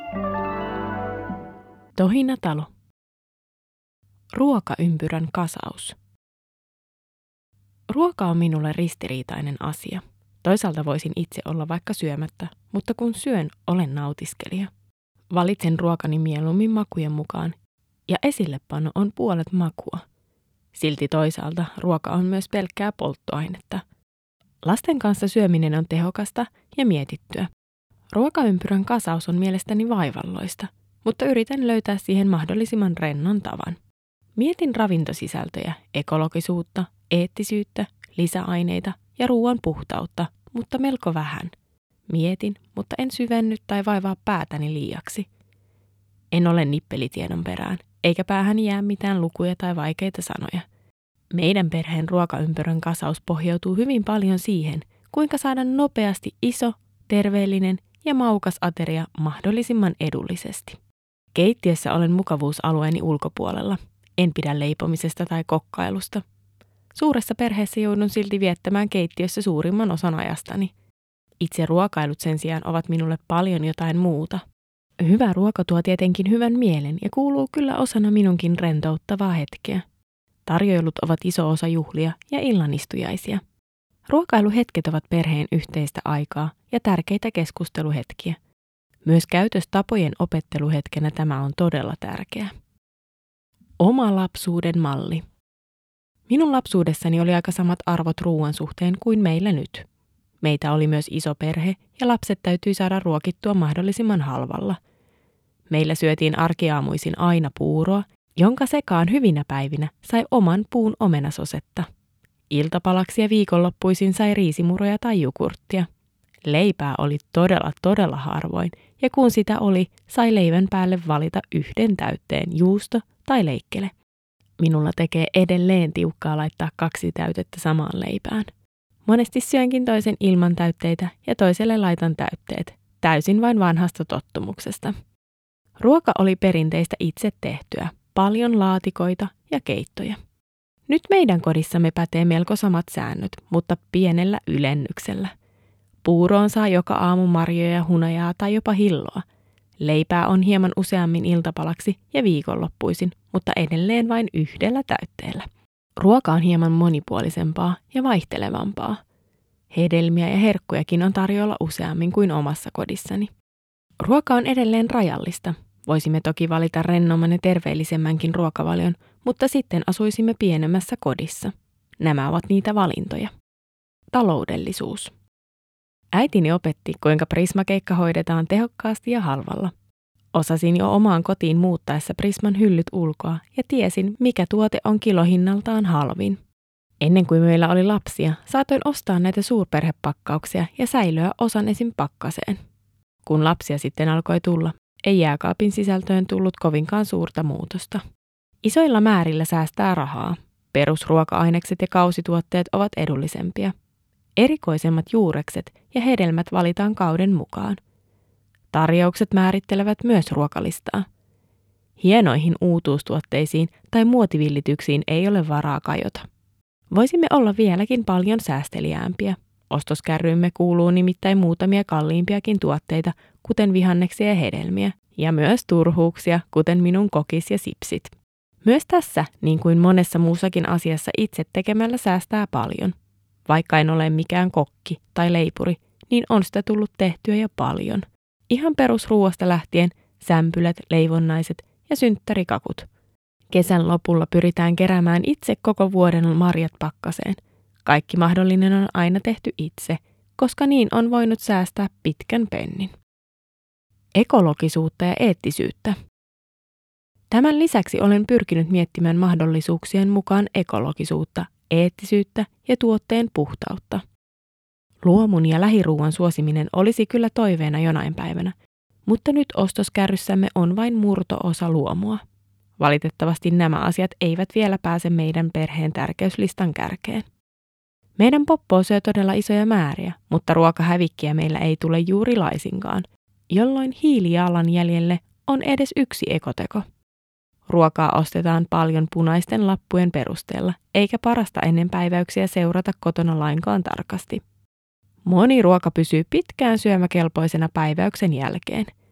Tohinatalo. Ruokaympyrän kasaus. Ruoka on minulle ristiriitainen asia. Toisaalta voisin itse olla vaikka syömättä, mutta kun syön, olen nautiskelija. Valitsen ruokani mieluummin makujen mukaan, ja esillepano on puolet makua. Silti toisaalta ruoka on myös pelkkää polttoainetta. Lasten kanssa syöminen on tehokasta ja mietittyä. Ruokaympyrän kasaus on mielestäni vaivalloista, mutta yritän löytää siihen mahdollisimman rennon tavan. Mietin ravintosisältöjä, ekologisuutta, eettisyyttä, lisäaineita ja ruoan puhtautta, mutta melko vähän. Mietin, mutta en syvenny tai vaivaa päätäni liiaksi. En ole nippelitiedon perään, eikä päähän jää mitään lukuja tai vaikeita sanoja. Meidän perheen ruokaympyrän kasaus pohjautuu hyvin paljon siihen, kuinka saada nopeasti iso, terveellinen ja maukas ateria mahdollisimman edullisesti. Keittiössä olen mukavuusalueeni ulkopuolella. En pidä leipomisesta tai kokkailusta. Suuressa perheessä joudun silti viettämään keittiössä suurimman osan ajastani. Itse ruokailut sen sijaan ovat minulle paljon jotain muuta. Hyvä ruoka tuo tietenkin hyvän mielen ja kuuluu kyllä osana minunkin rentouttavaa hetkeä. Tarjoilut ovat iso osa juhlia ja illanistujaisia. Ruokailuhetket ovat perheen yhteistä aikaa ja tärkeitä keskusteluhetkiä. Myös käytöstapojen opetteluhetkenä tämä on todella tärkeä. Oma lapsuuden malli. Minun lapsuudessani oli aika samat arvot ruoan suhteen kuin meillä nyt. Meitä oli myös iso perhe ja lapset täytyi saada ruokittua mahdollisimman halvalla. Meillä syötiin arkiaamuisin aina puuroa, jonka sekaan hyvinä päivinä sai oman puun omenasosetta. Iltapalaksi ja viikonloppuisin sai riisimuroja tai jogurttia. Leipää oli todella harvoin, ja kun sitä oli, sai leivän päälle valita yhden täytteen juusto tai leikkele. Minulla tekee edelleen tiukkaa laittaa 2 täytettä samaan leipään. Monesti syönkin toisen ilman täytteitä ja toiselle laitan täytteet, täysin vain vanhasta tottumuksesta. Ruoka oli perinteistä itse tehtyä, paljon laatikoita ja keittoja. Nyt meidän kodissamme pätee melko samat säännöt, mutta pienellä ylennyksellä. Puuroon saa joka aamu marjoja, hunajaa tai jopa hilloa. Leipää on hieman useammin iltapalaksi ja viikonloppuisin, mutta edelleen vain yhdellä täytteellä. Ruoka on hieman monipuolisempaa ja vaihtelevampaa. Hedelmiä ja herkkujakin on tarjolla useammin kuin omassa kodissani. Ruoka on edelleen rajallista. Voisimme toki valita rennomman ja terveellisemmänkin ruokavalion, mutta sitten asuisimme pienemmässä kodissa. Nämä ovat niitä valintoja. Taloudellisuus. Äitini opetti, kuinka Prisma-keikka hoidetaan tehokkaasti ja halvalla. Osasin jo omaan kotiin muuttaessa Prisman hyllyt ulkoa ja tiesin, mikä tuote on kilohinnaltaan halvin. Ennen kuin meillä oli lapsia, saatoin ostaa näitä suurperhepakkauksia ja säilöä osan esim. Pakkaseen. Kun lapsia sitten alkoi tulla, ei jääkaapin sisältöön tullut kovinkaan suurta muutosta. Isoilla määrillä säästää rahaa. Perusruoka-ainekset ja kausituotteet ovat edullisempia. Erikoisemmat juurekset ja hedelmät valitaan kauden mukaan. Tarjoukset määrittelevät myös ruokalistaa. Hienoihin uutuustuotteisiin tai muotivillityksiin ei ole varaa kajota. Voisimme olla vieläkin paljon säästeliäämpiä. Ostoskärryymme kuuluu nimittäin muutamia kalliimpiakin tuotteita, kuten vihanneksia ja hedelmiä, ja myös turhuuksia, kuten minun kokis ja sipsit. Myös tässä, niin kuin monessa muussakin asiassa, itse tekemällä säästää paljon. Vaikka en ole mikään kokki tai leipuri, niin on sitä tullut tehtyä jo paljon. Ihan perusruuasta lähtien sämpylät, leivonnaiset ja synttärikakut. Kesän lopulla pyritään keräämään itse koko vuoden marjat pakkaseen. Kaikki mahdollinen on aina tehty itse, koska niin on voinut säästää pitkän pennin. Ekologisuutta ja eettisyyttä. Tämän lisäksi olen pyrkinyt miettimään mahdollisuuksien mukaan ekologisuutta, eettisyyttä ja tuotteen puhtautta. Luomun ja lähiruuan suosiminen olisi kyllä toiveena jonain päivänä, mutta nyt ostoskärryssämme on vain murto-osa luomua. Valitettavasti nämä asiat eivät vielä pääse meidän perheen tärkeyslistan kärkeen. Meidän poppo syö todella isoja määriä, mutta ruokahävikkiä meillä ei tule juuri laisinkaan, jolloin hiilijalanjäljelle on edes yksi ekoteko. Ruokaa ostetaan paljon punaisten lappujen perusteella, eikä parasta ennen päiväyksiä seurata kotona lainkaan tarkasti. Moni ruoka pysyy pitkään syömäkelpoisena päiväyksen jälkeen.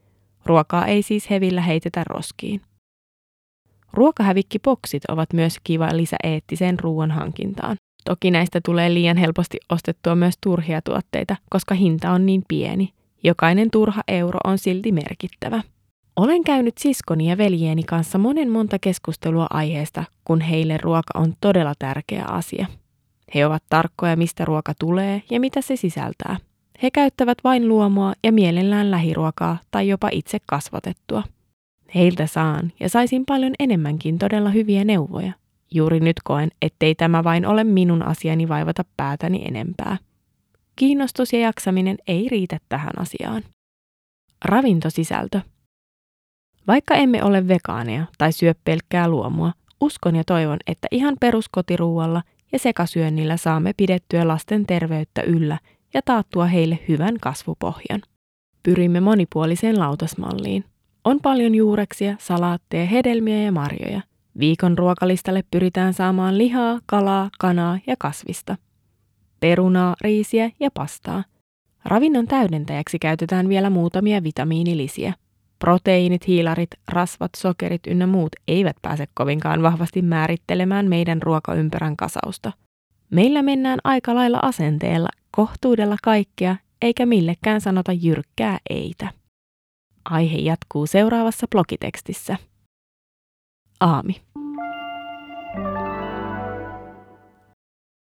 Ruokaa ei siis hevillä heitetä roskiin. Ruokahävikkiboksit ovat myös kiva lisä eettiseen ruoan hankintaan. Toki näistä tulee liian helposti ostettua myös turhia tuotteita, koska hinta on niin pieni. Jokainen turha euro on silti merkittävä. Olen käynyt siskoni ja veljeeni kanssa monta keskustelua aiheesta, kun heille ruoka on todella tärkeä asia. He ovat tarkkoja, mistä ruoka tulee ja mitä se sisältää. He käyttävät vain luomua ja mielellään lähiruokaa tai jopa itse kasvatettua. Heiltä saan ja saisin paljon enemmänkin todella hyviä neuvoja. Juuri nyt koen, ettei tämä vain ole minun asiani vaivata päätäni enempää. Kiinnostus ja jaksaminen ei riitä tähän asiaan. Ravintosisältö. Vaikka emme ole vegaaneja tai syö pelkkää luomua, uskon ja toivon, että ihan peruskotiruualla ja sekasyönnillä saamme pidettyä lasten terveyttä yllä ja taattua heille hyvän kasvupohjan. Pyrimme monipuoliseen lautasmalliin. On paljon juureksia, salaatteja, hedelmiä ja marjoja. Viikon ruokalistalle pyritään saamaan lihaa, kalaa, kanaa ja kasvista. Perunaa, riisiä ja pastaa. Ravinnon täydentäjäksi käytetään vielä muutamia vitamiinilisiä. Proteiinit, hiilarit, rasvat, sokerit ynnä muut eivät pääse kovinkaan vahvasti määrittelemään meidän ruokaympärän kasausta. Meillä mennään aika lailla asenteella, kohtuudella kaikkea, eikä millekään sanota jyrkkää eitä. Aihe jatkuu seuraavassa blogitekstissä. Aami.